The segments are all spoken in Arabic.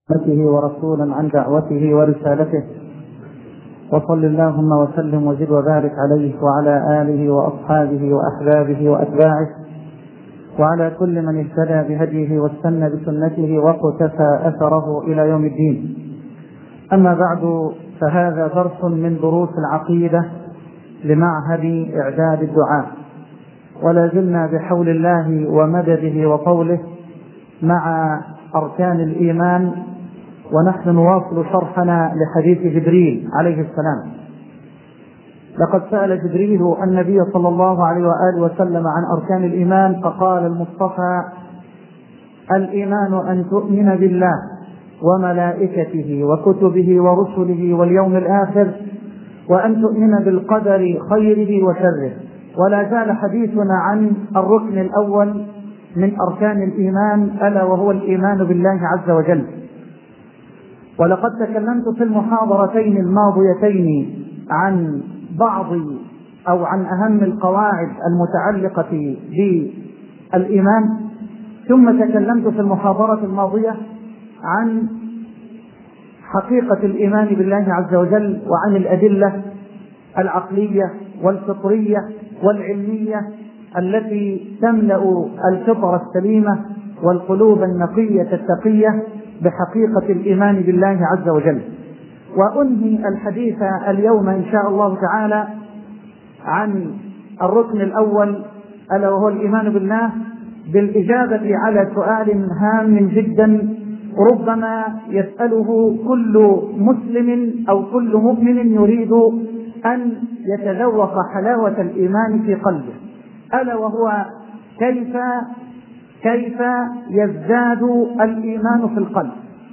ورسولا عن دعوته ورسالته، وصل اللهم وسلم وزد وبارك عليه وعلى آله وأصحابه وأحبابه وأتباعه وعلى كل من اهتدى بهديه واستنى بسنته واقتفى أثره إلى يوم الدين. أما بعد، فهذا درس من دروس العقيدة لمعهد إعداد الدعاء، ولا زلنا بحول الله ومدده وطوله مع أركان الإيمان، ونحن نواصل شرحنا لحديث جبريل عليه السلام. لقد سأل جبريل النبي صلى الله عليه وآله وسلم عن أركان الإيمان، فقال المصطفى: الإيمان أن تؤمن بالله وملائكته وكتبه ورسله واليوم الآخر، وأن تؤمن بالقدر خيره وشره. ولا زال حديثنا عن الركن الأول من أركان الإيمان، ألا وهو الإيمان بالله عز وجل. ولقد تكلمت في المحاضرتين الماضيتين عن بعض أو عن أهم القواعد المتعلقة بالإيمان، ثم تكلمت في المحاضرة الماضية عن حقيقة الإيمان بالله عز وجل، وعن الأدلة العقلية والفطرية والعلمية التي تملأ الفطرة السليمة والقلوب النقية التقية بحقيقة الإيمان بالله عز وجل. وأنهي الحديث اليوم إن شاء الله تعالى عن الركن الأول، ألا وهو الإيمان بالله، بالإجابة على سؤال هام جدا ربما يسأله كل مسلم أو كل مؤمن يريد أن يتذوق حلاوة الإيمان في قلبه، ألا وهو كيف يزداد الإيمان في القلب؟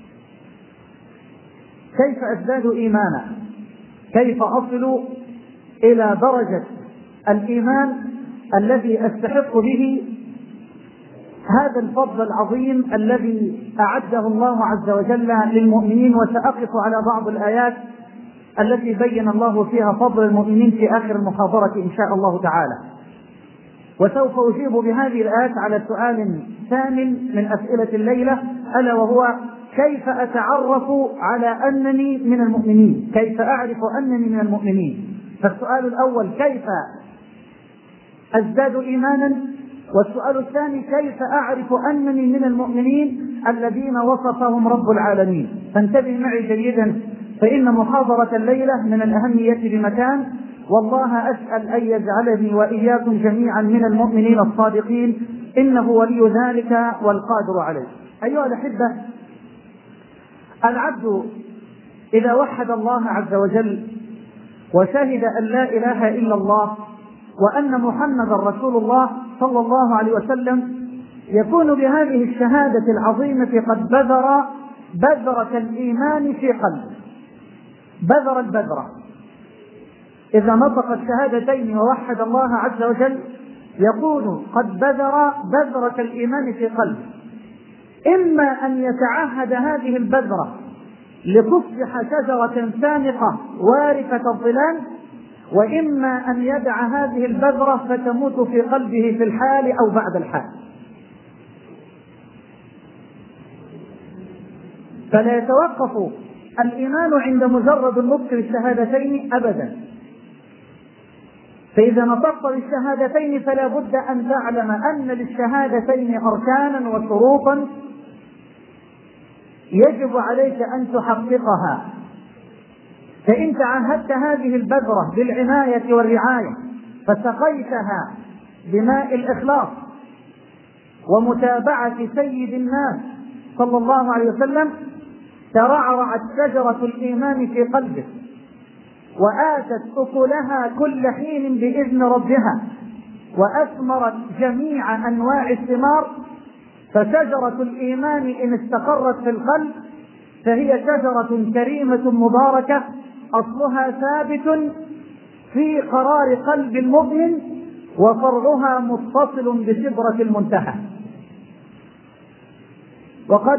كيف أزداد إيمانا؟ كيف أصل إلى درجة الإيمان الذي أستحق به هذا الفضل العظيم الذي أعده الله عز وجل للمؤمنين؟ وسأقف على بعض الآيات التي بين الله فيها فضل المؤمنين في آخر المحاضرة إن شاء الله تعالى. وسوف أجيب بهذه الآيات على سؤال ثامن من أسئلة الليلة، ألا وهو: كيف أتعرف على أنني من المؤمنين؟ كيف أعرف أنني من المؤمنين؟ فالسؤال الأول: كيف أزداد إيمانا؟ والسؤال الثاني: كيف أعرف أنني من المؤمنين الذين وصفهم رب العالمين؟ فانتبه معي جيدا، فإن محاضرة الليلة من الأهمية بمكان، والله أسأل أن يجعلني وإياكم جميعا من المؤمنين الصادقين، إنه ولي ذلك والقادر عليه. أيها الأحبة، العبد إذا وحد الله عز وجل وشهد أن لا إله إلا الله وأن محمد رسول الله صلى الله عليه وسلم، يكون بهذه الشهادة العظيمة قد بذر بذرة الإيمان في قلبه، بذر البذرة. إذا نطق الشهادتين ووحد الله عز وجل يكون قد بذر بذرة الإيمان في قلبه، إما أن يتعهد هذه البذرة لتصبح شجرة سامقة وارثة الظلال، وإما أن يدع هذه البذرة فتموت في قلبه في الحال أو بعد الحال. فلا يتوقف الإيمان عند مجرد النطق بالشهادتين أبدا. فإذا نطقت بالشهادتين فلا بد أن تعلم أن للشهادتين أركانا وشروطا يجب عليك أن تحققها. فإن تعهدت هذه البذرة بالعناية والرعاية فسقيتها بماء الإخلاص ومتابعة سيد الناس صلى الله عليه وسلم، ترعرعت شجرة الإيمان في قلبك وآتت أكلها كل حين بإذن ربها، وأثمرت جميع أنواع الثمار. فشجرة الإيمان إن استقرت في القلب فهي شجرة كريمة مباركة، أصلها ثابت في قرار قلب المؤمن، وفرعها متصل بسدرة المنتهى. وقد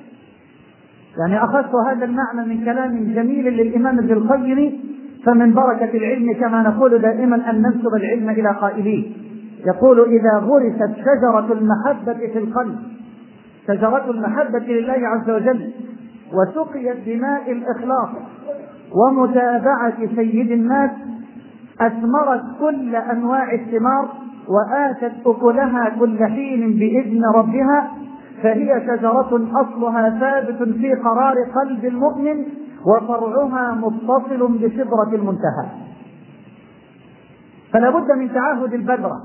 أخذت هذا المعنى من كلام جميل للإمام ابن القيم، فمن بركة العلم كما نقول دائما أن ننسب العلم إلى قائليه. يقول: إذا غرست شجرة المحبة في القلب، شجرة المحبة لله عز وجل، وسقيت بماء الإخلاص ومتابعة سيد الناس أثمرت كل أنواع الثمار وآتت أكلها كل حين بإذن ربها، فهي شجرة أصلها ثابت في قرار قلب المؤمن وفرعها متصل بسدرة المنتهى. فلا بد من تعهد البذرة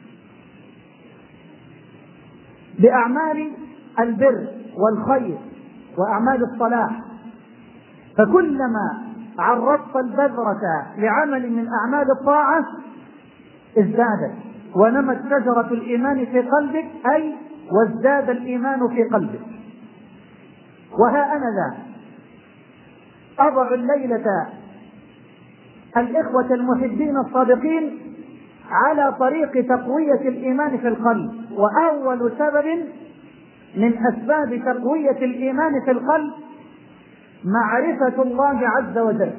بأعمال البر والخير وأعمال الصلاح، فكلما عرضت البذرة لعمل من أعمال الطاعة ازدادت ونمت شجرة الإيمان في قلبك، أي وازداد الإيمان في قلبك. وها أنا ذا أضع الليلة الإخوة المحبين الصادقين على طريق تقوية الإيمان في القلب. وأول سبب من أسباب تقوية الإيمان في القلب معرفة الله عز وجل.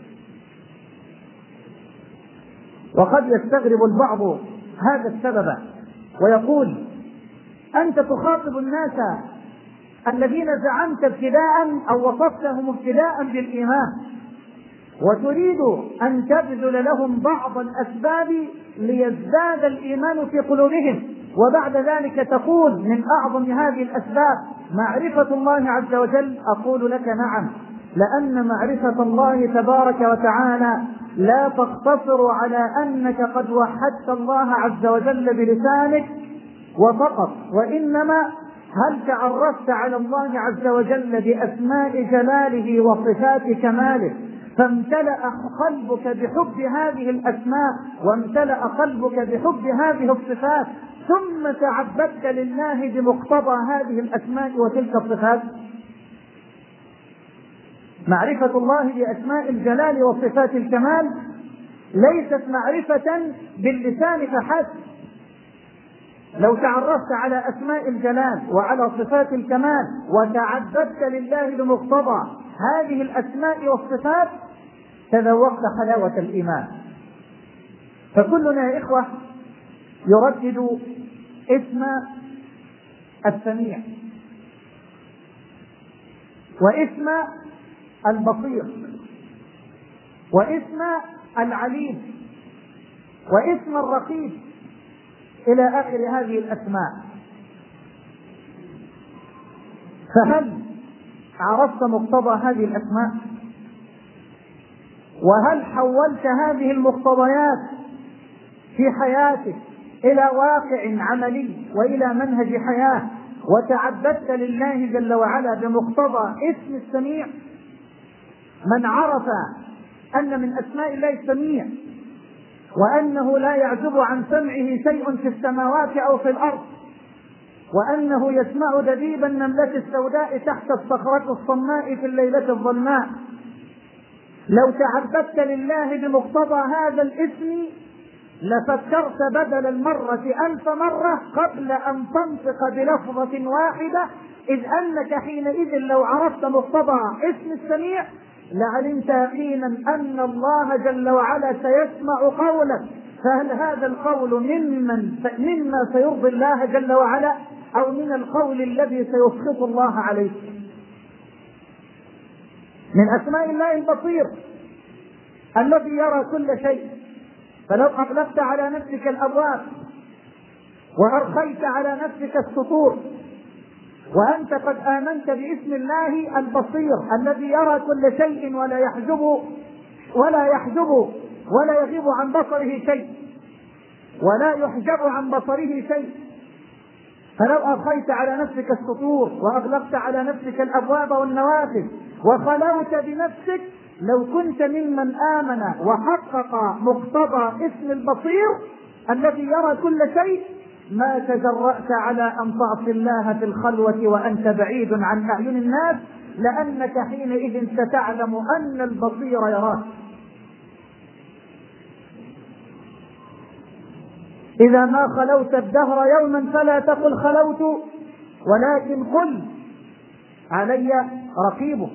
وقد يستغرب البعض هذا السبب ويقول: أنت تخاطب الناس الذين زعمت ابتداء أو وصفتهم ابتداء بالإيمان، وتريد أن تبذل لهم بعض الأسباب ليزداد الإيمان في قلوبهم، وبعد ذلك تقول من أعظم هذه الأسباب معرفة الله عز وجل. أقول لك نعم، لأن معرفة الله تبارك وتعالى لا تقتصر على أنك قد وحدت الله عز وجل بلسانك وفقط، وإنما هل تعرفت على الله عز وجل بأسماء جلاله وصفات كماله، فامتلأ قلبك بحب هذه الأسماء وامتلأ قلبك بحب هذه الصفات، ثم تعبدت لله بمقتضى هذه الأسماء وتلك الصفات. معرفة الله بأسماء الجلال وصفات الكمال ليست معرفة باللسان فحسب. لو تعرفت على أسماء الجلال وعلى صفات الكمال وتعبدت لله بمقتضى هذه الأسماء والصفات تذوقت حلاوة الإيمان. فكلنا يا إخوة يردد اسم السميع واسم البصير واسم العليم واسم الرقيب إلى آخر هذه الأسماء. فهل عرفت مقتضى هذه الأسماء؟ وهل حولت هذه المقتضيات في حياتك إلى واقع عملي وإلى منهج حياة وتعبدت لله جل وعلا بمقتضى اسم السميع؟ من عرف أن من أسماء الله السميع وأنه لا يعزب عن سمعه شيء في السماوات أو في الأرض، وأنه يسمع دبيب النملة السوداء تحت الصخرة الصماء في الليلة الظلماء، لو تعبدت لله بمقتضى هذا الاسم لفكرت بدل المرة 1000 مرة قبل أن تنطق بلفظة واحدة، إذ أنك حينئذ لو عرفت مقتضى اسم السميع لعلمت يقينا أن الله جل وعلا سيسمع قولك. فهل هذا القول مما سيرضي الله جل وعلا أو من القول الذي سيسخط الله عليك؟ من أسماء الله البصير الذي يرى كل شيء. فلو أغلقت على نفسك الأبواب وأرخيت على نفسك السطور وأنت قد آمنت باسم الله البصير الذي يرى كل شيء ولا يحجب ولا يغيب عن بصره شيء ولا يحجب عن بصره شيء، فلو أرخيت على نفسك السطور وأغلقت على نفسك الأبواب والنوافذ وخلوت بنفسك، لو كنت ممن آمن وحقق مقتضى اسم البصير الذي يرى كل شيء ما تجرأت على أن تعصي الله في الخلوة وأنت بعيد عن أعين الناس، لأنك حينئذ ستعلم أن البصير يراك. إذا ما خلوت الدهر يوما فلا تقل خلوت، ولكن قل علي رقيب.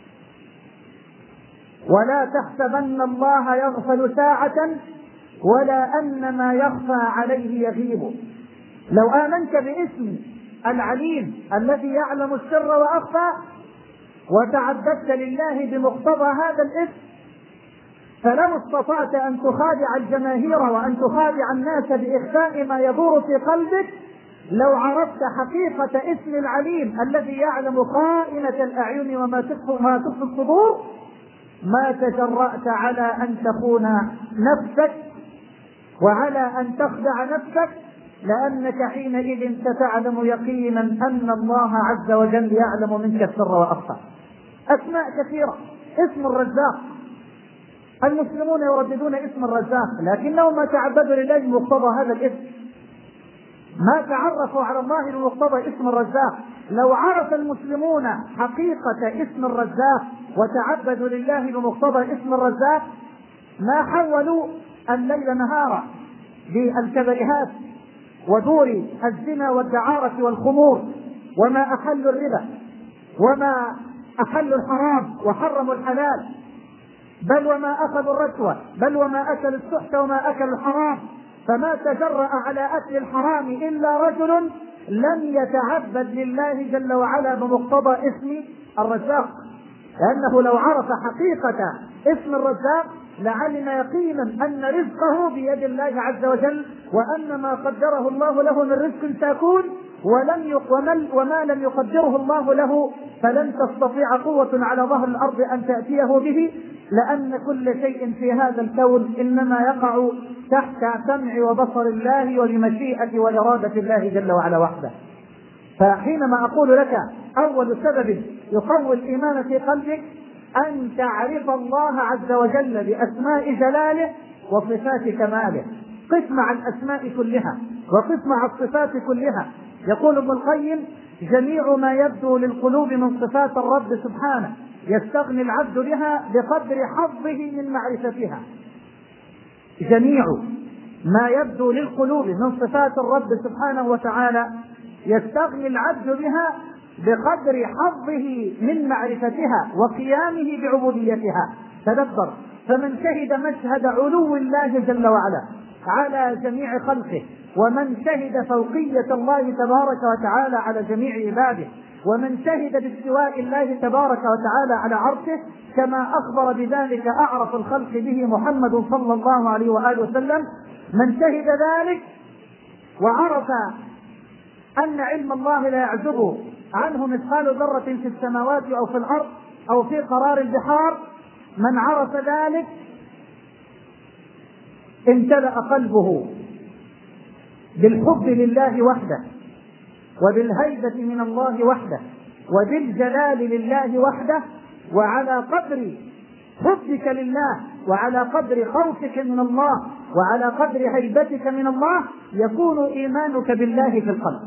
ولا تحسبن الله يغفل ساعة ولا أن ما يخفى عليه يغيب. لو آمنت باسم العليم الذي يعلم السر وأخفى وتعبدت لله بمقتضى هذا الاسم، فلو استطعت أن تخادع الجماهير وأن تخادع الناس بإخفاء ما يدور في قلبك، لو عرفت حقيقة اسم العليم الذي يعلم خائنة الأعين وما تخفي الصدور، ما تجرأت على أن تخون نفسك وعلى أن تخدع نفسك، لأنك حينئذ ستعلم يقينا أن الله عز وجل يعلم منك السر وأخفى. أسماء كثيرة. اسم الرزاق، المسلمون يرددون اسم الرزاق، لكنهم ما تعبدوا لله بمقتضى هذا الاسم، ما تعرفوا على الله بمقتضى اسم الرزاق. لو عرف المسلمون حقيقة اسم الرزاق وتعبدوا لله بمقتضى اسم الرزاق ما حولوا الليل نهارا بالكبائرات ودور الزنا والدعارة والخمور، وما أحلوا الربا وما أحلوا الحرام وحرموا الحلال، بل وما أخذوا الرشوة، بل وما أكلوا السحت وما أكلوا الحرام. فما تجرأ على أكل الحرام إلا رجل لم يتعبد لله جل وعلا بمقتضى اسم الرزاق، لأنه لو عرف حقيقة اسم الرزاق لعلم يقينا أن رزقه بيد الله عز وجل، وأن ما قدره الله له من رزق سيكون، وما لم يقدره الله له فلن تستطيع قوة على ظهر الأرض أن تأتيه به، لأن كل شيء في هذا الكون إنما يقع تحت سمع وبصر الله وبمشيئة وإرادة الله جل وعلا وحده. فحينما أقول لك أول سبب يقوي الإيمان في قلبك أن تعرف الله عز وجل بأسماء جلاله وصفات كماله. قس مع الأسماء كلها وقس مع الصفات كلها. يقول ابن القيم: جميع ما يبدو للقلوب من صفات الرب سبحانه يستغني العبد بها بقدر حظه من معرفتها. جميع ما يبدو للقلوب من صفات الرب سبحانه وتعالى يستغني العبد بها بقدر حظه من معرفتها وقيامه بعبوديتها. تدبر: فمن شهد مشهد علو الله جل وعلا على جميع خلقه، ومن شهد فوقية الله تبارك وتعالى على جميع عباده، ومن شهد باستواء الله تبارك وتعالى على عرشه كما أخبر بذلك أعرف الخلق به محمد صلى الله عليه وآله وسلم، من شهد ذلك وعرف أن علم الله لا يعزب عنه مثقال ذرة في السماوات أو في الأرض أو في قرار البحار، من عرف ذلك امتلأ قلبه بالحب لله وحده، وبالهيبة من الله وحده، وبالجلال لله وحده. وعلى قدر حبك لله وعلى قدر خوفك من الله وعلى قدر هيبتك من الله يكون إيمانك بالله في القلب.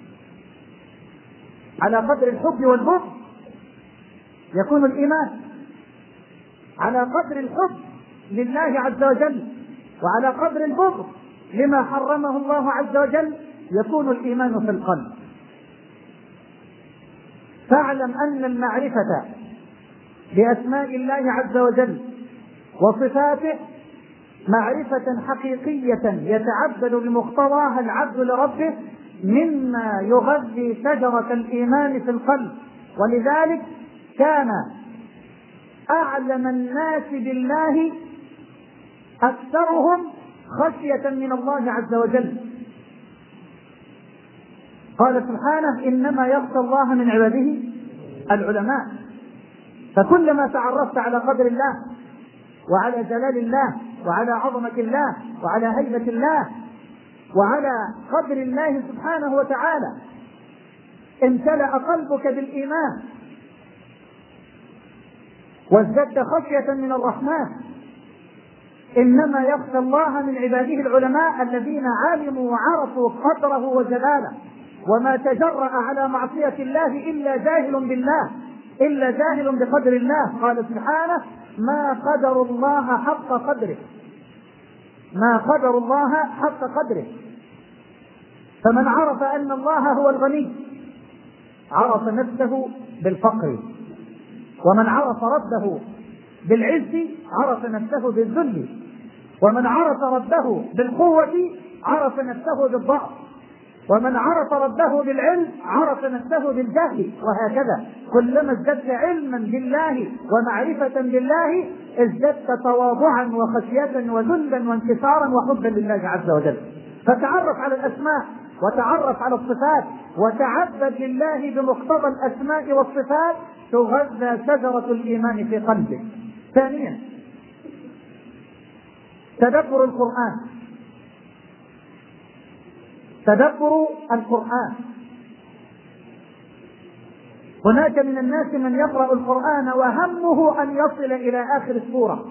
على قدر الحب والبغض يكون الإيمان، على قدر الحب لله عز وجل وعلى قدر البغض لما حرمه الله عز وجل يكون الإيمان في القلب. فاعلم أن المعرفة بأسماء الله عز وجل وصفاته معرفة حقيقية يتعبد بمقتضاها العبد لربه مما يغذي شجرة الإيمان في القلب. ولذلك كان أعلم الناس بالله أكثرهم خشية من الله عز وجل. قال سبحانه: إنما يخشى الله من عباده العلماء. فكلما تعرفت على قدر الله وعلى جلال الله وعلى عظمة الله وعلى هيبة الله وعلى قدر الله سبحانه وتعالى امتلأ قلبك بالإيمان وازددت خشية من الرحمن. إنما يخشى الله من عباده العلماء الذين علموا وعرفوا قدره وجلاله، وما تجرأ على معصية الله إلا جاهل بالله، إلا جاهل بقدر الله. قال سبحانه: ما قدر الله حق قدره، ما قدر الله حق قدره. فمن عرف أن الله هو الغني عرف نفسه بالفقر، ومن عرف ربه بالعز عرف نفسه بالذل، ومن عرف ربه بالقوة عرف نفسه بالضعف. ومن عرف ربه بالعلم عرف نفسه بالجهل، وهكذا كلما ازددت علما بالله ومعرفة بالله ازددت تواضعا وخشية وذلا وانكسارا وحبا لله عز وجل. فتعرف على الأسماء وتعرف على الصفات وتعبد لله بمقتضى الأسماء والصفات، تغذى شجرة الإيمان في قلبك. ثانيا، تدبر القرآن. تدبر القرآن. هناك من الناس من يقرأ القرآن وهمه أن يصل إلى آخر السورة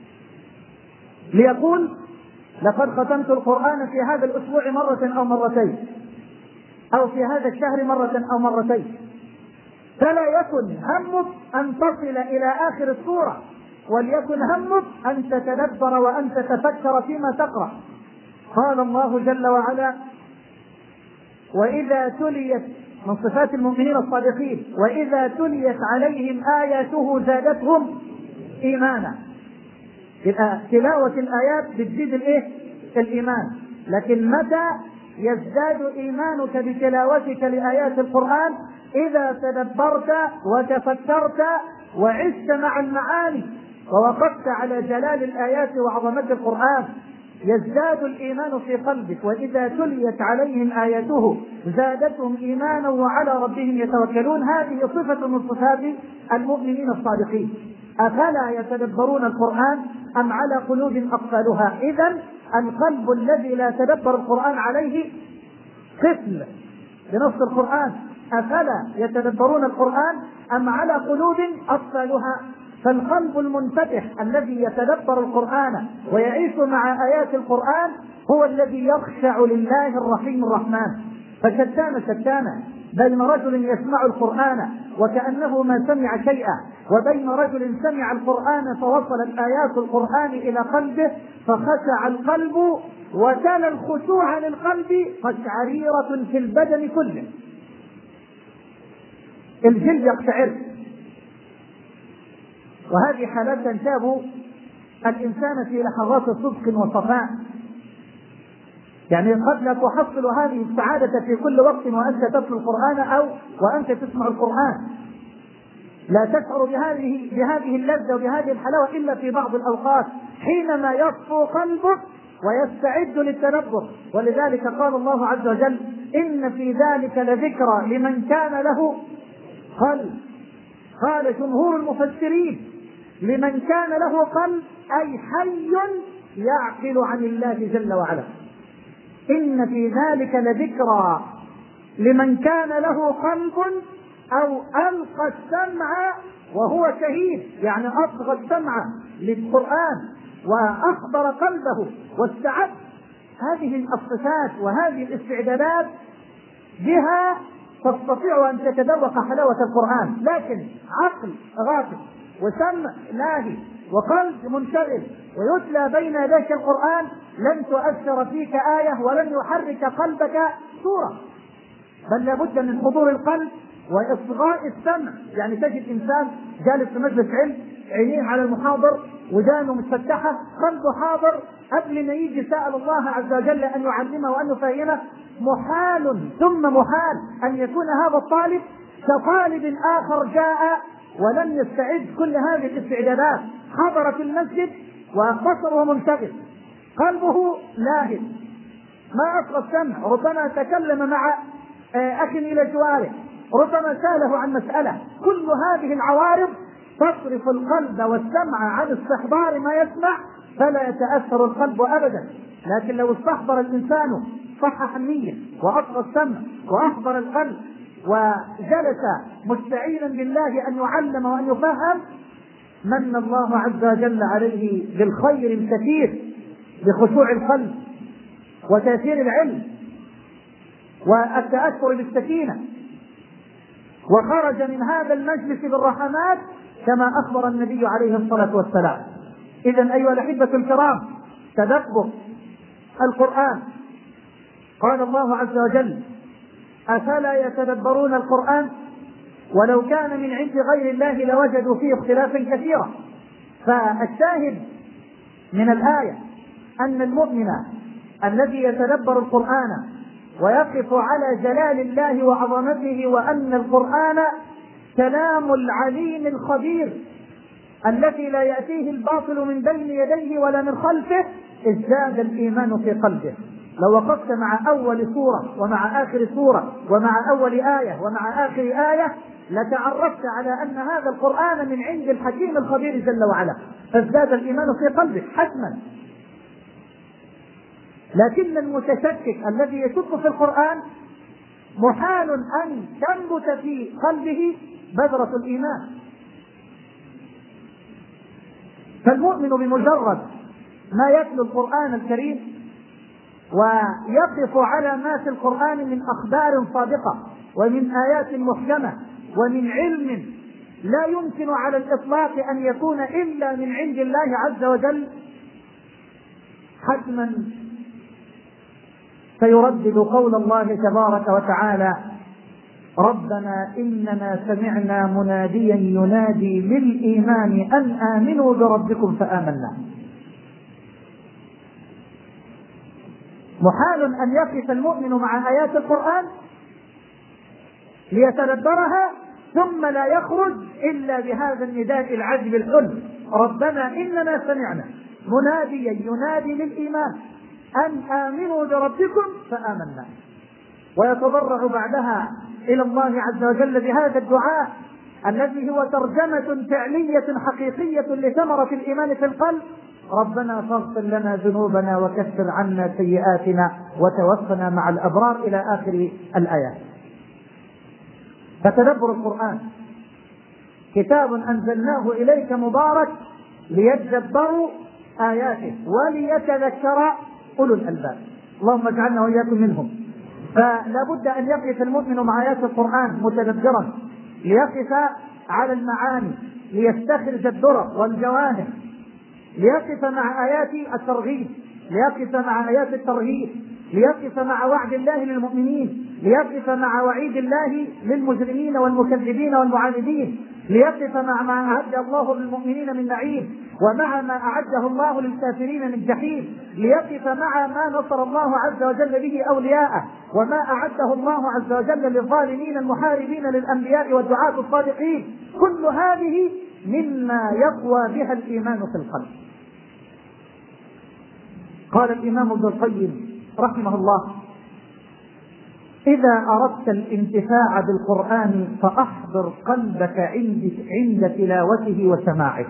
ليقول لقد ختمت القرآن في هذا الأسبوع مرة أو مرتين، أو في هذا الشهر مرة أو مرتين. فلا يكن همك أن تصل إلى آخر السورة، وليكن همك أن تتدبر وأن تتفكر فيما تقرأ. قال الله جل وعلا: وإذا تليت، من صفات المؤمنين الصادقين، وإذا تليت عليهم آياته زادتهم إيمانا. يبقى تلاوة الآيات بتزيد الإيمان. لكن متى يزداد إيمانك بتلاوتك لآيات القرآن؟ إذا تدبرت وتفكرت وعشت مع المعاني ووقفت على جلال الآيات وعظمة القرآن، يزداد الإيمان في قلبك. وإذا تليت عليهم آياته زادتهم إيمانا وعلى ربهم يتوكلون. هذه صفة من صفات المؤمنين الصادقين. أفلا يتدبرون القرآن أم على قلوب أقفالها؟ إذن القلب الذي لا تدبر القرآن عليه قفل بنص القرآن: أفلا يتدبرون القرآن أم على قلوب أقفالها. فالقلب المنفتح الذي يتدبر القرآن ويعيش مع آيات القرآن هو الذي يخشع لله الرحيم الرحمن. فشتان بين رجل يسمع القرآن وكأنه ما سمع شيئا، وبين رجل سمع القرآن فوصلت آيات القرآن إلى قلبه فخشع القلب، وكان الخشوع للقلب قشعريرة في البدن كله، الجلد يقشعر. وهذه حالات تنتاب الإنسان في لحظات صدق وصفاء. يعني قد لا تحصل هذه السعادة في كل وقت وأنت تتلو القرآن أو وأنت تسمع القرآن. لا تشعر بهذه اللذة وبهذه الحلاوة إلا في بعض الأوقات حينما يصفو قلبك ويستعد للتدبر. ولذلك قال الله عز وجل: إن في ذلك لذكرى لمن كان له قلب. قال جمهور المفسرين: لمن كان له قلب أي حي يعقل عن الله جل وعلا. إن في ذلك لذكرى لمن كان له قلب أو ألقى السمع وهو شهيد، يعني أصغى السمع للقرآن وأخبر قلبه واستعد. هذه الصفات وهذه الاستعدادات بها تستطيع أن تتذوق حلاوة القرآن. لكن عقل غافل وسمع لاهي وقلب منشغل ويتلى بين يديك القرآن لن تؤثر فيك آية ولن يحرك قلبك سورة، بل لابد من حضور القلب وإصغاء السمع. يعني تجد إنسان جالس في مجلس علم، عينيه على المحاضر ودانه متفتحة، قلبه حاضر، قبل ما يجي سأل الله عز وجل أن يعلمه وأن يفهمه. محال ثم محال أن يكون هذا الطالب كطالب آخر جاء ولم يستعد كل هذه الاستعدادات، حضر في المسجد وبصره منشغل، قلبه لاهٍ، ما أصغى السمع، ربما تكلم مع أخ إلى جواره، ربما سأله عن مسألة. كل هذه العوارض تصرف القلب والسمع عن استحضار ما يسمع، فلا يتأثر القلب أبدا. لكن لو استحضر الإنسان صحح النية وأصغى السمع وأحضر القلب وجلس مستعينا بالله أن يعلم وأن يفهم، من الله عز وجل عليه بالخير الكثير بخشوع القلب وتأثير العلم والتأثر بالسكينة، وخرج من هذا المجلس بالرحمات كما أخبر النبي عليه الصلاة والسلام. إذن أيها الأحبة الكرام، تدبر القرآن. قال الله عز وجل: أفلا يتدبرون القرآن ولو كان من عند غير الله لوجدوا فيه اختلافا كثيرا. فالشاهد من الآية أن المؤمن الذي يتدبر القرآن ويقف على جلال الله وعظمته، وأن القرآن كلام العليم الخبير الذي لا يأتيه الباطل من بين يديه ولا من خلفه، ازداد الإيمان في قلبه. لو وقفت مع أول سورة ومع آخر سورة ومع أول آية ومع آخر آية لتعرفت على أن هذا القرآن من عند الحكيم الخبير جل وعلا، فازداد الإيمان في قلبك حتما. لكن المتشكك الذي يشك في القرآن محال أن تنبت في قلبه بذرة الإيمان. فالمؤمن بمجرد ما يتلو القرآن الكريم ويقف على ما في القرآن من أخبار صادقة ومن آيات محكمة ومن علم لا يمكن على الإطلاق أن يكون إلا من عند الله عز وجل، حتما سيردد قول الله تبارك وتعالى: ربنا إننا سمعنا مناديا ينادي للإيمان أن آمنوا بربكم فآمنا. محال أن يقف المؤمن مع آيات القرآن ليتدبرها ثم لا يخرج إلا بهذا النداء العذب الحلم: ربنا إننا سمعنا مناديا ينادي للإيمان أن آمنوا بربكم فآمنا، ويتضرع بعدها إلى الله عز وجل بهذا الدعاء الذي هو ترجمة فعلية حقيقية لثمرة الإيمان في القلب: ربنا فاغفر لنا ذنوبنا وكفر عنا سيئاتنا وتوفنا مع الأبرار، إلى آخر الآيات. فتدبر القرآن كتاب أنزلناه إليك مبارك ليتدبروا آياته وليتذكر أولو الألباب. اللهم اجعلنا وإياكم منهم. فلا بد أن يقف المؤمن مع آيات القرآن متدبرا، ليقف على المعاني، ليستخرج الدرر والجواهر، ليقف مع آيات الترغيب، ليقف مع آيات الترهيب، ليقف مع وعد الله للمؤمنين، ليقف مع وعيد الله للمجرمين والمكذبين والمعاندين، ليقف مع ما أعد الله للمؤمنين من نعيم ومع ما أعده الله للكافرين من جحيم، ليقف مع ما نصر الله عز وجل به أولياءه وما أعده الله عز وجل للظالمين المحاربين للأنبياء والدعاة الصادقين. كل هذه مما يقوى بها الإيمان في القلب. قال الإمام ابن القيم رحمه الله: إذا أردت الانتفاع بالقرآن فأحضر قلبك عند تلاوته وسماعه.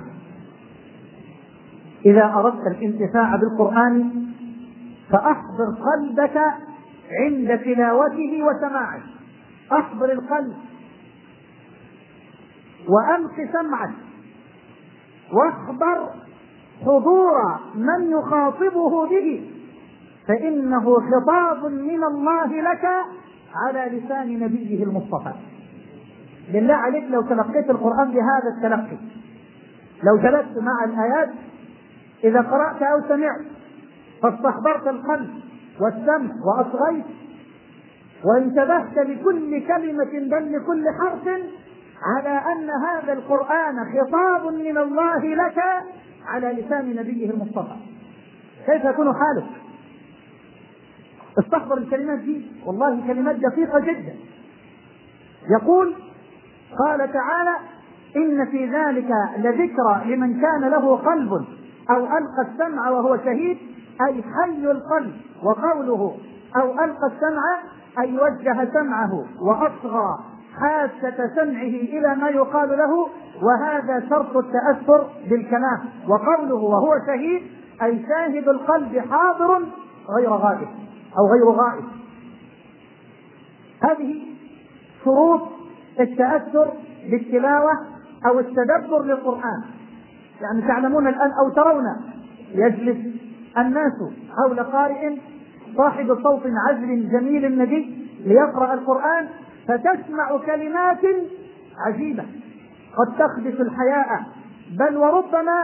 إذا أردت الانتفاع بالقرآن فأحضر قلبك عند تلاوته وسماعه. أحضر القلب وألق سمعك واخبر حضور من يخاطبه به، فإنه خطاب من الله لك على لسان نبيه المصطفى. بالله عليك لو تلقيت القرآن بهذا التلقي، لو جلست مع الآيات إذا قرأت أو سمعت فاستحضرت القلب والسمع وأصغيت وانتبهت لكل كلمة بل لكل حرف على أن هذا القرآن خطاب من الله لك على لسان نبيه المصطفى، كيف يكون حالك؟ استحضر الكلمات دي، والله كلمات دقيقة جدا. يقول: قال تعالى: إن في ذلك لذكرى لمن كان له قلب أو ألقى السمع وهو شهيد، أي حي القلب. وقوله أو ألقى السمع أي وجه سمعه وأصغى حاسة سمعه إلى ما يقال له، وهذا شرط التأثر بالكلام. وقوله وهو شهيد أي شاهد القلب حاضر غير غائب أو غير غائب. هذه شروط التأثر بالتلاوة أو التدبر للقرآن. يعني تعلمون الآن أو ترون يجلس الناس حول قارئ صاحب صوت عذب جميل ندي ليقرأ القرآن، فتسمع كلمات عجيبة قد تخدش الحياء، بل وربما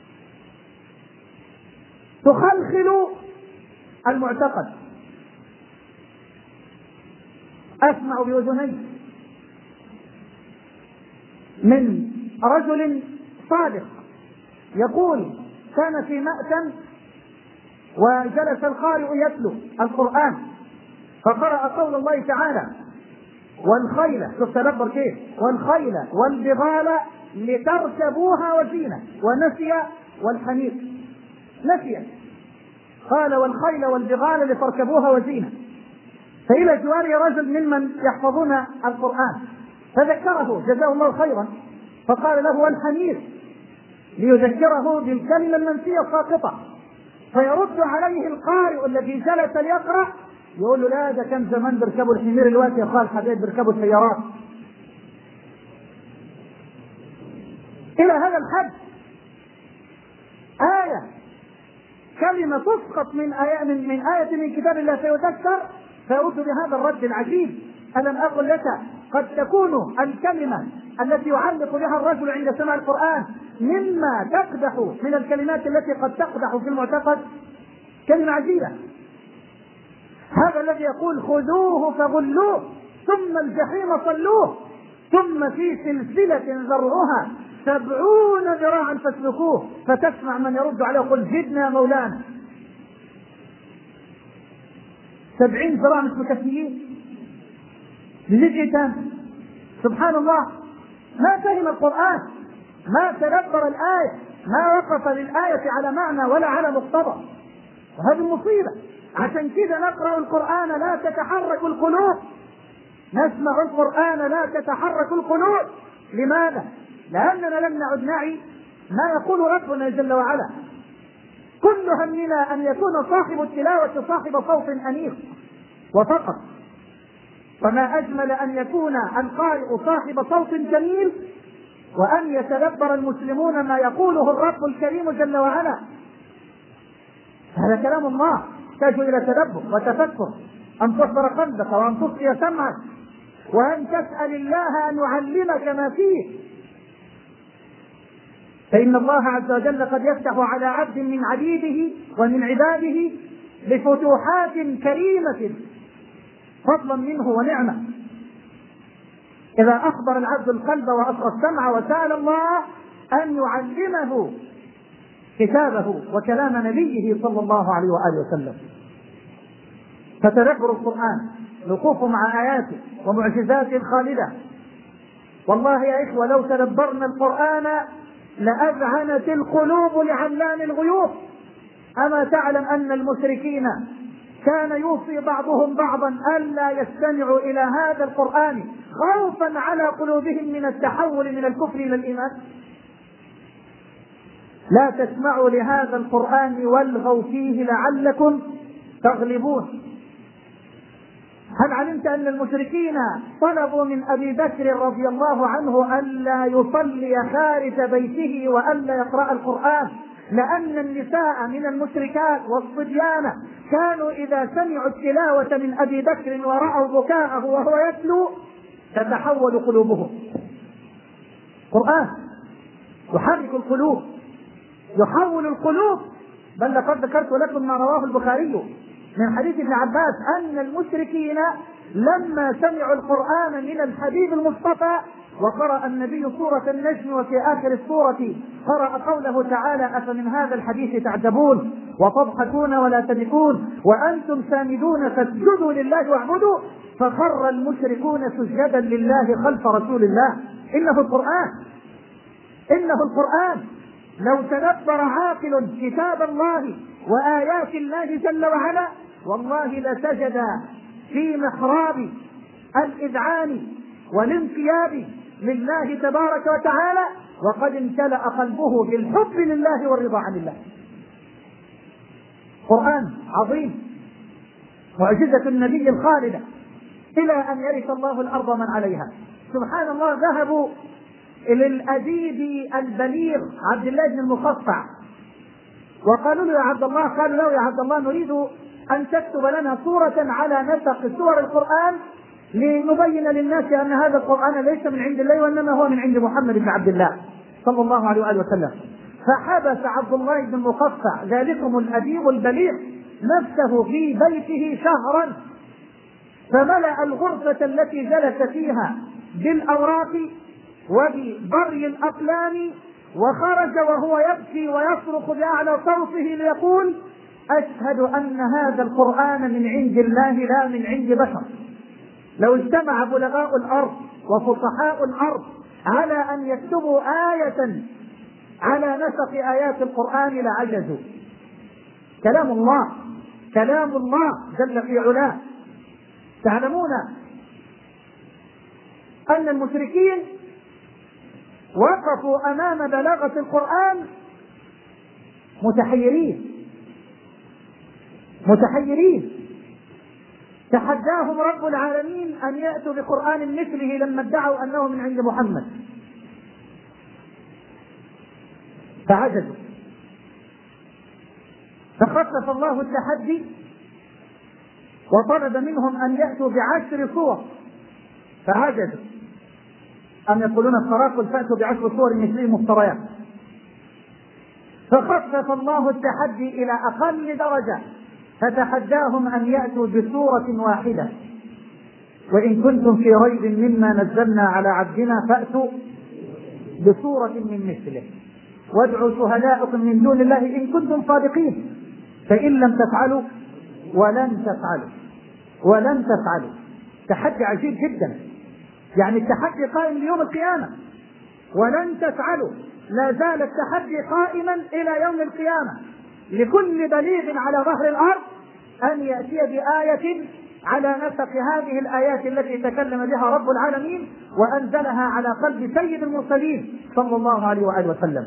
تخلخل المعتقد. أسمع بأذني من رجل صادق يقول: كان في مأتم وجلس القارئ يتلو القرآن، فقرأ قول الله تعالى: والخيل، شوف تدبر كيف، والخيل والبغال لتركبوها وزينة، ونسي والحمير، نسي، قال والخيل والبغال لتركبوها وزينة. فإلى جواره رجل ممن يحفظون القرآن فذكره جزاه الله خيرا، فقال له: والحمير، ليذكره بالكلمة المنسية الساقطة. فيرد عليه القارئ الذي جلس ليقرأ يقول له: لا، ده كان زمان بيركبوا الحمير، الوقت يا اخوان حبايب بيركبوا السيارات. إلى هذا الحد آية، كلمة تسقط من آية من كتاب الله فيذكر فيرد بهذا الرد العجيب: ألم أقل لك قد تكون الكلمة التي يعلق بها الرجل عند سماع القرآن مما تقدح من الكلمات التي قد تقدح في المعتقد؟ كلمة عجيبة. هذا الذي يقول: خذوه فغلوه ثم الجحيم صلوه ثم في سلسلة ذرعها 70 ذراعا فاسلكوه، فتسمع من يرد عليه يقول: زدنا مولانا. 70 ذراع مش مكفيين لنجي تاني. سبحان الله، ما فهم القرآن، ما تدبر الآية، ما وقف للآية على معنى ولا على مقتضى، وهذه مصيبة. عشان كده نقرأ القرآن لا تتحرك القلوب، نسمع القرآن لا تتحرك القلوب. لماذا؟ لأننا لم نعد نعي ما يقول ربنا جل وعلا. كل همنا أن يكون صاحب التلاوة صاحب صوت أنيق وفقط، وما أجمل أن يكون القارئ صاحب صوت جميل، وأن يتدبر المسلمون ما يقوله الرب الكريم جل وعلا. هذا كلام الله يحتاج إلى تدبر وتفكر، أن تصبر قلبك وأن تصغي سمعك وأن تسأل الله أن يعلمك ما فيه، فإن الله عز وجل قد يفتح على عبد من عبيده ومن عباده بفتوحات كريمة فضلا منه ونعمة، إذا أخبر العبد القلب وأصغى السمع وسأل الله أن يعلمه كتابه وكلام نبيه صلى الله عليه وآله وسلم. فتدبر القرآن، الوقوف مع آياته ومعجزاته الخالدة، والله يا إخوة لو تدبرنا القرآن لأذعنت القلوب لعلام الغيوب. أما تعلم أن المشركين كان يوصي بعضهم بعضا ألا يستمعوا إلى هذا القرآن خوفا على قلوبهم من التحول من الكفر إلى الإيمان؟ لا تسمعوا لهذا القرآن والغوا فيه لعلكم تغلبون. هل علمت أن المشركين طلبوا من أبي بكر رضي الله عنه ألا يصلي خارج بيته وألا يقرأ القرآن، لأن النساء من المشركات والصبيان كانوا إذا سمعوا التلاوة من أبي بكر ورأوا بكاءه وهو يتلو تتحول قلوبهم. قرآن يحرك القلوب، يحول القلوب. بل لقد ذكرت لكم ما رواه البخاري من حديث ابن عباس أن المشركين لما سمعوا القرآن من الحبيب المصطفى وقرأ النبي سورة النجم وفي آخر السورة قرأ قوله تعالى: أفمن هذا الحديث تعجبون وتضحكون ولا تبكون وأنتم سامدون فاسجدوا لله واعبدوا، فخر المشركون سجدا لله خلف رسول الله. إنه القرآن، إنه القرآن. لو تدبر عاقل كتاب الله وآيات الله جل وعلا والله لسجد في محراب الإذعان والانقياد لله تبارك وتعالى، وقد امتلأ قلبه بالحب لله والرضا عن الله. قرآن عظيم، معجزة النبي الخالدة إلى أن يرث الله الأرض من عليها. سبحان الله، ذهبوا للأديب البليغ عبد الله بن المخفع وقالوا له: يا عبد الله، قالوا له: يا عبد الله، نريد أن تكتب لنا سورة على نسق سور القرآن لنبين للناس أن هذا القرآن ليس من عند الله وإنما هو من عند محمد بن عبد الله صلى الله عليه وآله وسلم. فحبس عبد الله بن المخفع ذلكم الأديب البليغ نفسه في بيته شهرا، فملأ الغرفة التي جلس فيها بالأوراق وببري الأقلام، وخرج وهو يبكي ويصرخ بأعلى صوته ليقول: أشهد أن هذا القرآن من عند الله لا من عند بشر. لو اجتمع بلغاء الأرض وفصحاء الأرض على أن يكتبوا آية على نسق آيات القرآن لعجزوا. كلام الله، كلام الله جل في علاه. تعلمون أن المشركين وقفوا أمام بلاغة القرآن متحيرين. تحداهم رب العالمين أن يأتوا بقرآن مثله لما ادعوا أنه من عند محمد، فعجزوا. فخفف الله التحدي وطلب منهم أن يأتوا ب10 صور، فعجزوا. أم يقولون التراكل فأتوا ب10 صور مثله مفتريات. فخفف الله التحدي إلى أقل درجة، فتحداهم أن يأتوا بسورة واحدة. وإن كنتم في ريب مما نزلنا على عبدنا فأتوا بسورة من مثله وادعوا شهداءكم من دون الله إن كنتم صادقين، فإن لم تفعلوا ولن تفعلوا. تحدي عجيب جدا، يعني التحدي قائم ليوم القيامة. ولن تفعلوا، لا زال التحدي قائما إلى يوم القيامة لكل بليغ على ظهر الأرض أن يأتي بآية على نسق هذه الآيات التي تكلم بها رب العالمين وأنزلها على قلب سيد المرسلين صلى الله عليه وآله وسلم.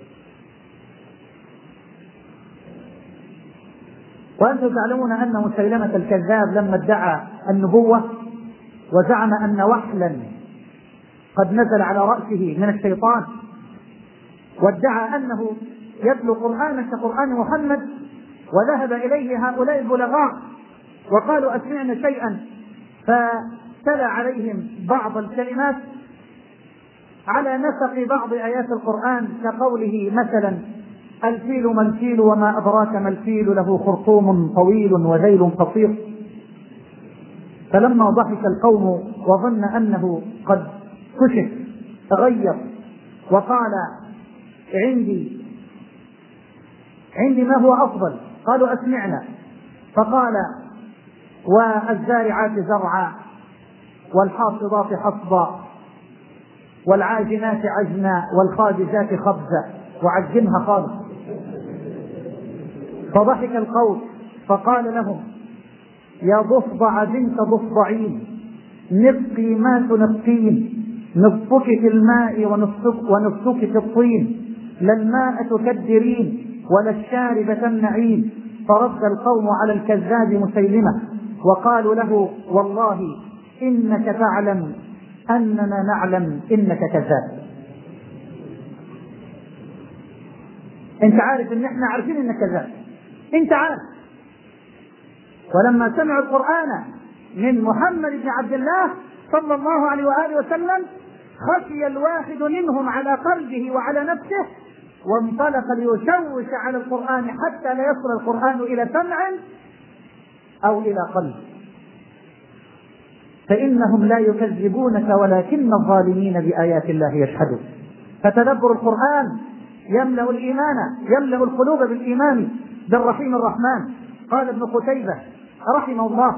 وأنتم تعلمون أن مسيلمة الكذاب لما ادعى النبوة وزعم أن وحلا قد نزل على رأسه من الشيطان، وادعى أنه يتلو قرآنا كقرآن محمد، وذهب إليه هؤلاء البلغاء وقالوا أسمعنا شيئا، فتلا عليهم بعض الكلمات على نسق بعض آيات القرآن كقوله مثلا: الفيل ما الفيل وما أدراك ما الفيل له خرطوم طويل وذيل قصير. فلما ضحك القوم وظن أنه قد كشف تغير وقال: عندي ما هو أفضل. قالوا أسمعنا. فقال: والزارعات زرعا والحاصدات حصدا والعاجنات عجنا والخابزات خبزا، وعجنها خالص. فضحك القوم فقال لهم: يا ضفدع بنت ضفدعين، نفقي ما تنفقين، نصفك في الماء ونصفك في الطين، لا الماء تكدرين ولا الشارب تمنعين. فرد القوم على الكذاب مسيلمة وقالوا له: والله إنك تعلم أننا نعلم إنك كذاب. انت عارف ان احنا عارفين انك كذاب، انت عارف. ولما سمعوا القرآن من محمد بن عبد الله صلى الله عليه وآله وسلم خشي الواحد منهم على قلبه وعلى نفسه وانطلق ليشوش على القرآن حتى لا يصل القرآن إلى سمع أو إلى قلب. فإنهم لا يكذبونك ولكن الظالمين بآيات الله يجحدون. فتدبر القرآن يملأ الإيمان، يملأ القلوب بالإيمان بالرحيم الرحمن. قال ابن قتيبة رحمه الله: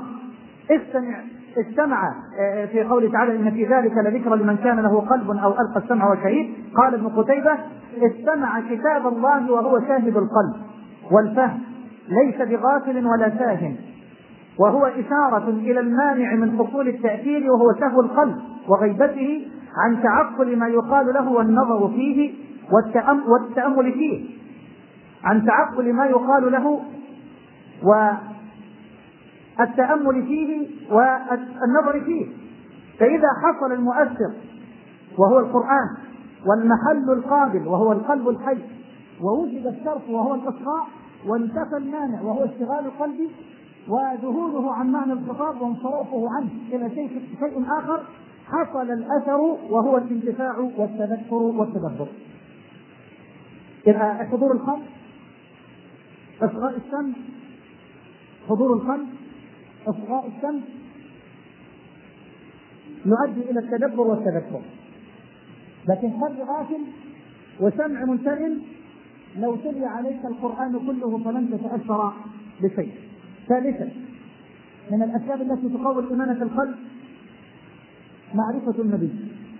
استمع في قوله تعالى: إن في ذلك لذكرى لمن كان له قلب أو ألقى السمع وشهيد. قال ابن قتيبة: استمع كتاب الله وهو شاهد القلب والفهم، ليس بغافل ولا ساهن، وهو إشارة إلى المانع من حصول التأثير وهو سهو القلب وغيبته عن تعقل ما يقال له والنظر فيه والتأمل فيه، عن تعقل ما يقال له والتأمل فيه والنظر فيه. فإذا حصل المؤثر وهو القرآن والمحل القابل وهو القلب الحي، ووجد الشرط وهو الإصغاء، وانتفى المانع وهو اشتغال القلب وذهوله عن معنى الخطاب وانصرافه عنه إلى شيء آخر، حصل الأثر وهو الانتفاع والتذكر والتدبر. إذا حضور القلب، إصغاء السمع، حضور القلب، إصغاء السمع يؤدي إلى التدبر والتذكر. لكن قلب غافل وسمع منتهٍ لو تلي عليك القرآن كله فلن تتأثر بشيء. ثالثا من الأسباب التي تقوي الإيمان في القلب معرفة النبي،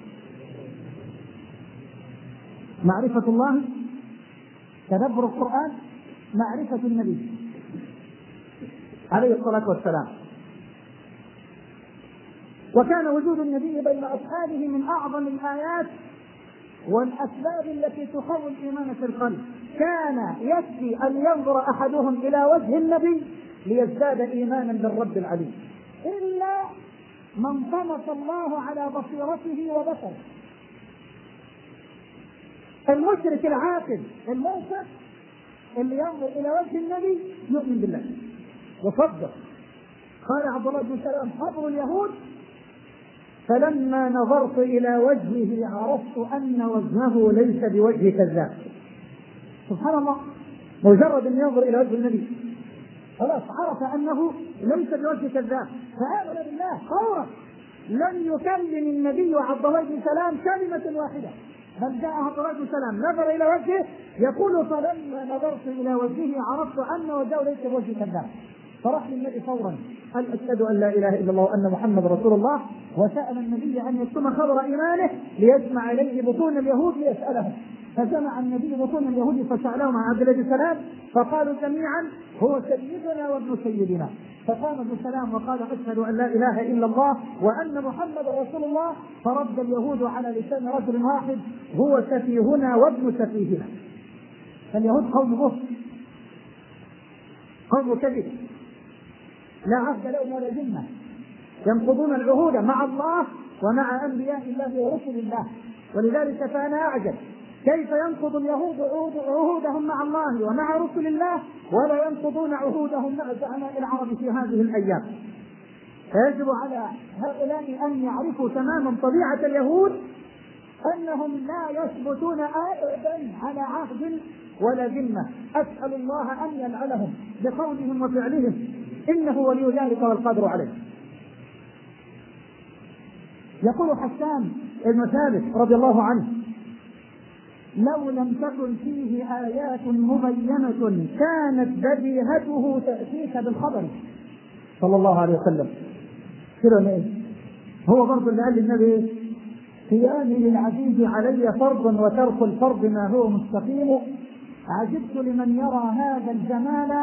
معرفة الله، تدبر القرآن، معرفة النبي عليه الصلاة والسلام. وكان وجود النبي بين أصحابه من أعظم الآيات والأسباب التي تقوي الإيمان في القلب. كان يكفي أن ينظر أحدهم إلى وجه النبي ليزداد إيمانا بالرب العليم، إلا من طمس الله على بصيرته وبصره. المشرك العاقل المنصف اللي ينظر إلى وجه النبي يؤمن بالله وصدق. قال عبد الله بن سلام حبر اليهود: فلما نظرت إلى وجهه عرفت أن وجهه ليس بوجه كذاب. سبحان الله، مجرد أن ينظر إلى وجه النبي خلاص عرف أنه ليس بوجه كذاب، فآمن بالله فورا. لم يكلم النبي عبد الله بن سلام كلمة واحدة، بل جاء عبد الله بن سلام نظر إلى وجهه يقول: فلما نظرت إلى وجهه عرفت أن وجهه ليس بوجه كذاب. فراح للنبي فورا قال: أشهد أن لا إله إلا الله وأن محمد رسول الله، وسأل النبي أن يكتم خبر إيمانه ليجمع إليه بطون اليهود ليسألهم. فجمع النبي بطون اليهود فسألهم عن عبد الله بن سلام، فقالوا جميعا: هو سيدنا وابن سيدنا. فقام ابن سلام وقال: أشهد أن لا إله إلا الله وأن محمد رسول الله. فرد اليهود على لسان رجل واحد: هو سفيهنا وابن سفيهنا. فاليهود قوم بخل، قوم كذب، لا عهد لهم ولا ذمة، ينقضون العهود مع الله ومع أنبياء الله ورسل الله. ولذلك فأنا أعجب كيف ينقض اليهود عهودهم مع الله ومع رسل الله ولا ينقضون عهودهم مع زعماء العرب في هذه الأيام. فيجب على هؤلاء أن يعرفوا تماما طبيعة اليهود، أنهم لا يثبتون أبدا على عهد ولا ذمة. أسأل الله أن يلعنهم بقولهم وفعلهم، إنه ولي ذلك والقادر عليه. يقول حسان بن ثابت رضي الله عنه: لو لم تكن فيه آيات مبينة كانت بديهته تأتيك بالخبر. صلى الله عليه وسلم. هو برضه اللي قال للنبي: قيامي للعزيز علي فرض وترك الفرض ما هو مستقيم. عجبت لمن يرى هذا الجمال،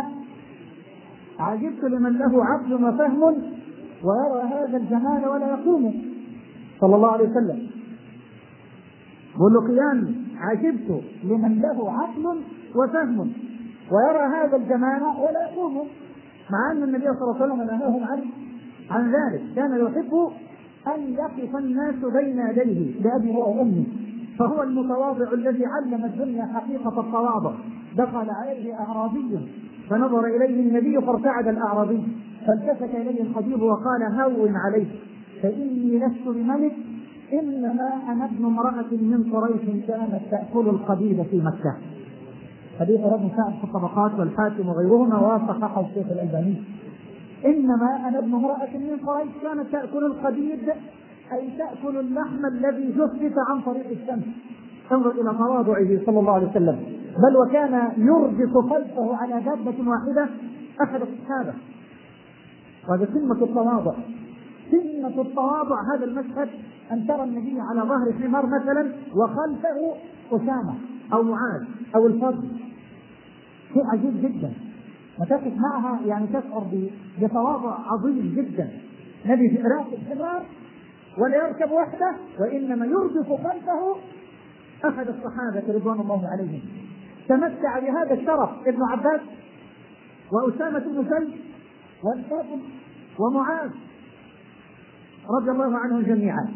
عجبت لمن له عقل وفهم ويرى هذا الجمال ولا يقوم. صلى الله عليه وسلم. قل له: قيامي عجبت لمن له عقل وفهم ويرى هذا الجمال ولا يقوم. مع أن النبي صلى الله عليه وسلم نهاهم عن ذلك. كان يحب أن يقف الناس بين يديه بأبي وأمه، فهو المتواضع الذي علم الدنيا حقيقة التواضع. دخل عليه أعرابي فنظر إليه النبي فارتعد الأعرابي، فالتفت إليه الحبيب وقال: هون عليه فإني لست بملك، إنما أنا ابن امرأة من قريش كانت تأكل القبيل في مكة. حديث ابن سعد في الطبقات والحاكم وغيرهما وصححه الشيخ الألباني. إنما أنا ابن امرأة من قريش كانت تأكل القبيل، أي تأكل اللحم الذي جفف عن طريق الشمس. انظر إلى تواضعه صلى الله عليه وسلم. بل وكان يرجف خلفه على دابة واحدة أحد الصحابة. وهذا قمة التواضع، قمة التواضع. هذا المشهد أن ترى النبي على ظهر حمار مثلا وخلفه أسامة أو معاذ أو الفضل، شيء عجيب جدا. وتقف معها يعني تشعر بتواضع عظيم جدا. نبي راكب حمار ولا يركب وحده، وإنما يرجف خلفه أحد الصحابة رضوان الله عليهم. تمتع بهذا الشرف ابن عباس وأسامة بن زيد والفضل ومعاذ رضي الله عنهم جميعا.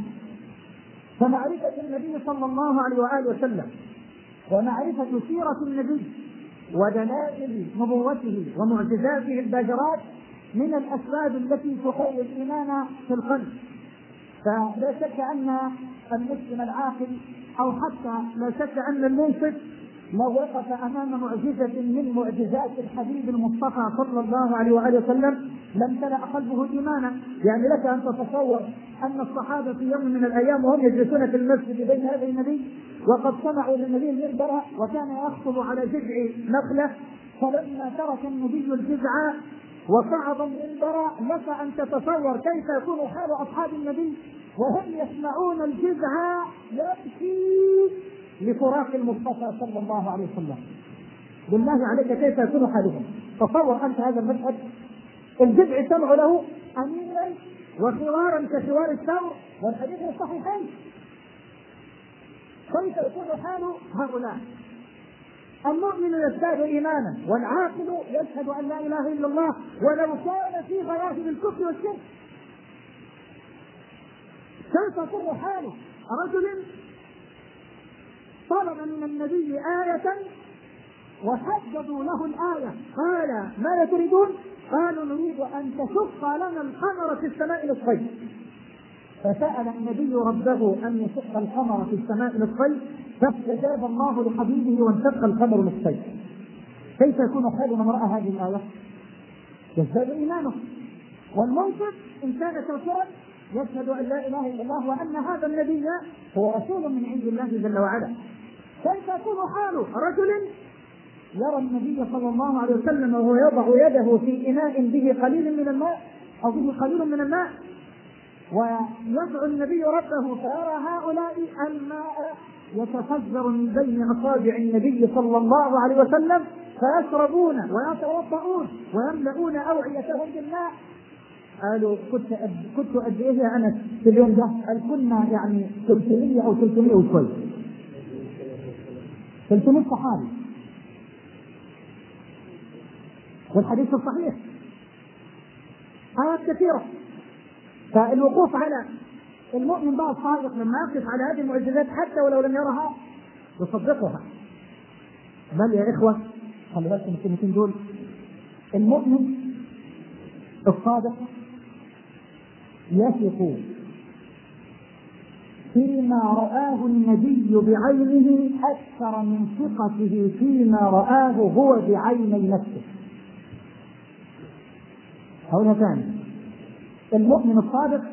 فمعرفة النبي صلى الله عليه وآله وسلم ومعرفة سيرة النبي ودلائل نبوته ومعجزاته الباجرات من الأسباب التي تقوي الإيمان في القلب. فلا شك أن المسلم العاقل أو حتى لا شك أن المنصف لو وقف أمام معجزة من معجزات الحبيب المصطفى صلى الله عليه وآله وسلم لامتلأ قلبه إيمانا. يعني لك أن تتصور أن الصحابة في يوم من الأيام وهم يجلسون في المسجد بين هذا النبي وقد صنعوا للنبي المنبر وكان يخطب على جذع نخلة، فلما ترك النبي الجذع وصعد المنبر لك أن تتصور كيف يكون حال أصحاب النبي وهم يسمعون الجذع يبكي لفراق المصطفى صلى الله عليه وسلم. بالله عليك كيف يكون حالهم؟ تصور أنت هذا المشهد، الجذع سمع له أمينا وخوارا كخوار الثور والحديث الصحيحين، كيف يكون حال هؤلاء؟ المؤمن يزداد إيمانا والعاقل يشهد أن لا إله إلا الله ولو كان في غياهب الكفر والشرك. كيف يكون حاله؟ رجل طلب من النبي آية وحددوا له الآية، قال ماذا تريدون؟ قالوا نريد أن تشق لنا القمر في السماء نصفين. فسأل النبي ربه أن يشق القمر في السماء نصفين فاستجاب الله لحبيبه وانشق القمر نصفين. كيف يكون حال من رأى هذه الآية؟ يزداد إيمانه. والموقف إن كان كافرا يشهد أن لا إله إلا الله وأن هذا النبي هو رسول من عند الله جل وعلا. كيف يكون حاله؟ رجل يرى النبي صلى الله عليه وسلم وهو يضع يده في إناء به قليل من الماء أو به قليل من الماء ويدعو النبي ربه فيرى هؤلاء الماء يتفجر من بين أصابع النبي صلى الله عليه وسلم فيشربون ويتوضؤون ويملؤون أوعيتهم بالماء. قالوا كنت أدعيه يا أنس في اليوم ده؟ قال كنا يعني 300 أو 300 وشوي، 300 صحابي. والحديث الصحيح آيات كثيرة. فالوقوف على المؤمن بقى الصادق لما يقف على هذه المعجزات حتى ولو لم يرها يصدقها. بل يا إخوة خلي بالكم الكلمتين دول، المؤمن الصادق يثق فيما رآه النبي بعينه أكثر من ثقته فيما رآه هو بعيني نفسه. هنا ثاني، المؤمن الصادق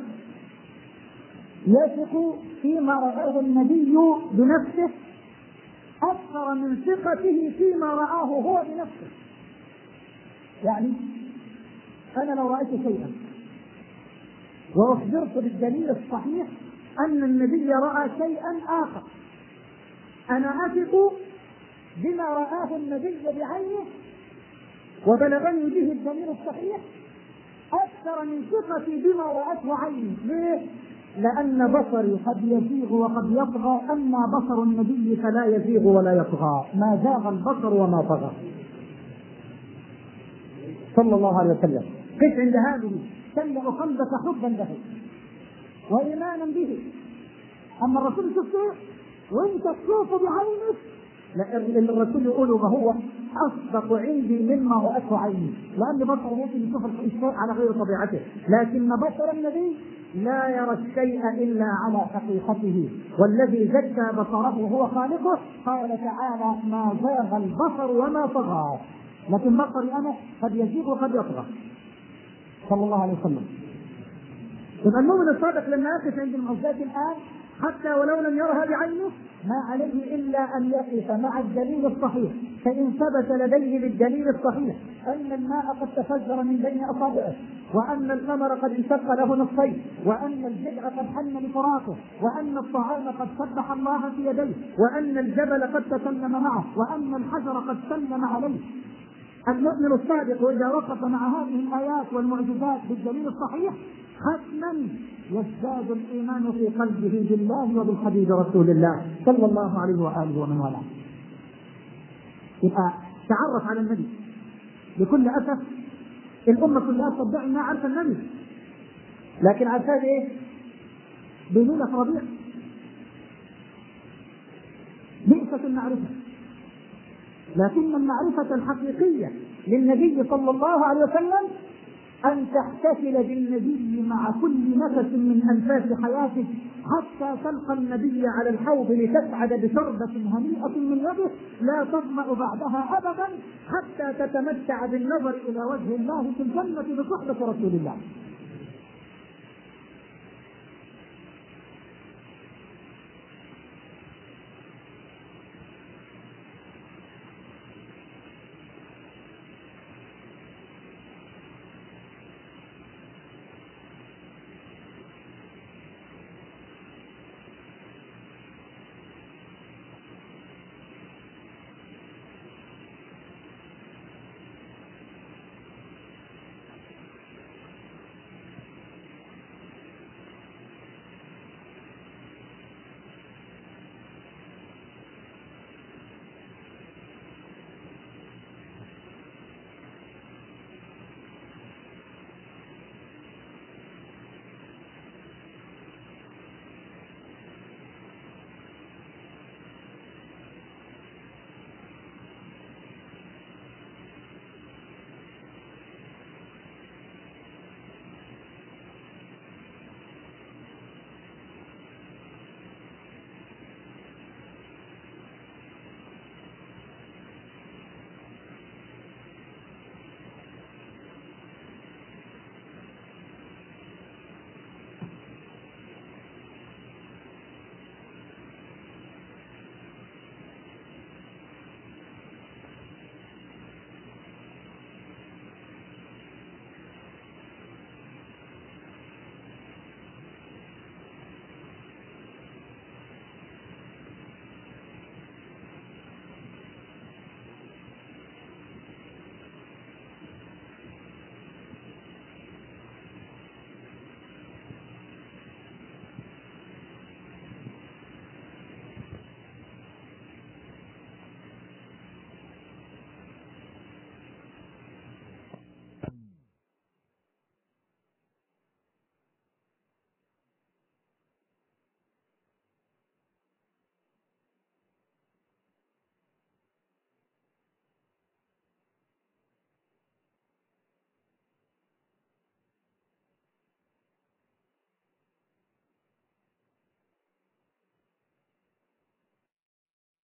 يثق فيما رآه النبي بنفسه أكثر من ثقته فيما رآه هو بنفسه. يعني أنا لو رأيت شيئا وأخبرت بالدليل الصحيح أن النبي رأى شيئا آخر، أنا أثق بما رآه النبي بعينه وبلغني به الدليل الصحيح أكثر من ثقتي بما رأته عيني. ليه؟ لأن بصري قد يزيغ وقد يطغى، أما بصر النبي فلا يزيغ ولا يطغى، ما زاغ البصر وما طغى صلى الله عليه وسلم. قف عند هذه تملأ قلبك حبا له وإيمانا به. أما الرسول شفته وانت تشوفه بعينك، لأن الرسول يقول وهو أصدق عندي مما رأته عيني، لأن بصره ممكن يشوف الشيء على غير طبيعته، لكن بصر النبي لا يرى الشيء إلا على حقيقته، والذي زكى بصره هو خالقه. قال تعالى ما زاغ البصر وما طغى، لكن بصري أنا قد يزيغ وقد يطغى صلى الله عليه وسلم. يبقى المؤمن الصادق لما يقف عند المعجزات الآن حتى ولو لم يرها بعينه ما عليه إلا أن يقف مع الدليل الصحيح. فإن ثبت لديه بالدليل الصحيح أن الماء قد تفجر من بين أصابعه، وأن القمر قد انشق له نصفين، وأن الجذع قد حن لفراقه، وأن الطعام قد سبح الله في يديه، وأن الجبل قد تسلم معه، وأن الحجر قد سلم عليه، المؤمن الصادق وإذا وقف مع هذه الآيات والمعجزات بالدليل الصحيح حتما يزداد الإيمان في قلبه بالله وبالحبيب رسول الله صلى الله عليه وآله ومن والاه. يبقى تعرف على النبي. بكل أسف الأمة كلها تدعي أنها عارفة النبي، لكن عارفاه إيه؟ بليلة ربيع. بئست المعرفة، لكن المعرفة الحقيقية للنبي صلى الله عليه وسلم أن تحتفل بالنبي مع كل نفس من أنفاس حياتك حتى تلقى النبي على الحوض لتسعد بشربة هنيئة من يده لا تظمأ بعدها أبدا، حتى تتمتع بالنظر إلى وجه الله في الجنة بصحبة رسول الله.